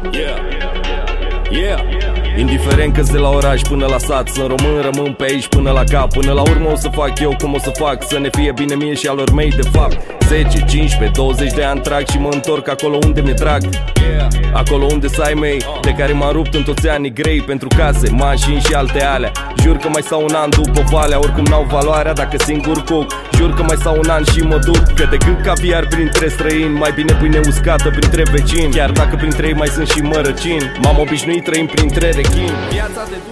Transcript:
Indiferent că-s de la oraș până la sat, sunt român, rămân pe aici până la cap. Până la urmă o să fac eu cum o să fac, să ne fie bine mie și alor mei de fapt. 10, 15, 20 de ani trag și mă întorc acolo unde mi-e drag. Acolo unde s ai mei, de care m-am rupt în toți anii grei. Pentru case, mașini și alte alea. Jur că mai stau un an după valea, oricum n-au valoarea dacă singur cuc. Jur că mai stau un an și mă duc, că decât caviar printre străini, mai bine pâine uscată printre vecini. Chiar dacă printre ei mai sunt și mărăcini, m-am obișnuit trăind printre rechini. Viața de